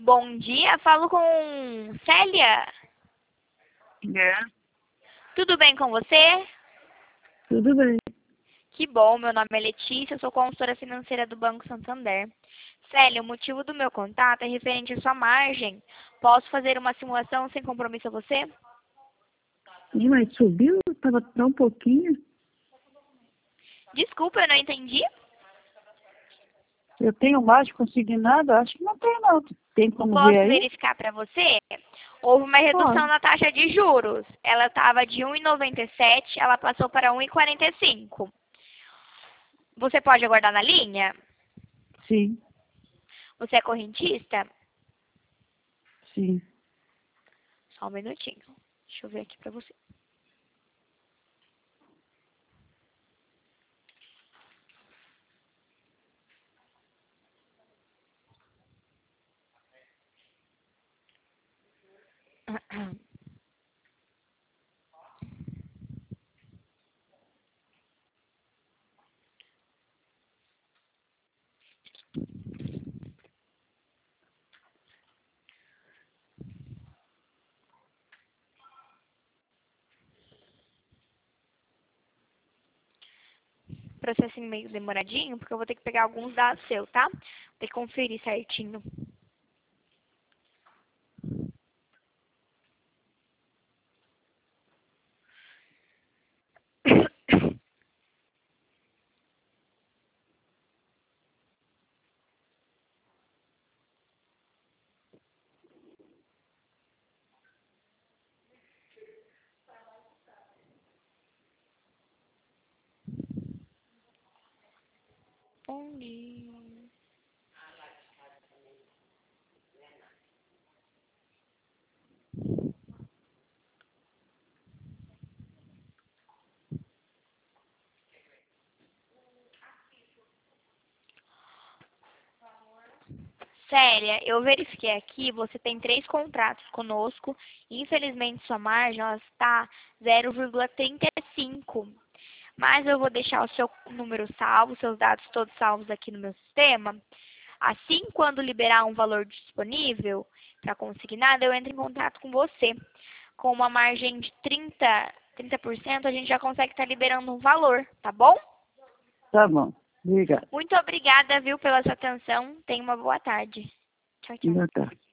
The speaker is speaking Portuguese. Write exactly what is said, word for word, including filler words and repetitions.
Bom dia, falo com Célia. É, Tudo bem com você? tudo bem. Que bom, meu nome é Letícia, sou consultora financeira do Banco Santander. Célia, o motivo do meu contato é referente à sua margem. Posso fazer uma simulação sem compromisso a você? Ih, mas subiu? Estava tão pouquinho. Desculpa, eu não entendi. Eu tenho mais consignado? Acho que não tem, não. Tem como ver Posso aí? verificar para você? Houve uma redução Pode. na taxa de juros. Ela estava de um vírgula noventa e sete, ela passou para um vírgula quarenta e cinco. Você pode aguardar na linha? Sim, Você é correntista? sim. Só um minutinho. Deixa eu ver aqui pra você. Processinho meio demoradinho, porque eu vou ter que pegar alguns dados seus, tá? Vou ter que conferir certinho. Onde? Célia, eu verifiquei aqui, você tem três contratos conosco. Infelizmente, sua margem ela está zero vírgula trinta e cinco. Mas eu vou deixar o seu número salvo, seus dados todos salvos aqui no meu sistema. Assim, quando liberar um valor disponível para consignado, eu entro em contato com você. Com uma margem de trinta, trinta por cento, a gente já consegue estar liberando um valor, tá bom? Tá bom. Obrigado. Muito obrigada, viu, pela sua atenção. Tenha uma boa tarde. Tchau, tchau. Boa tarde.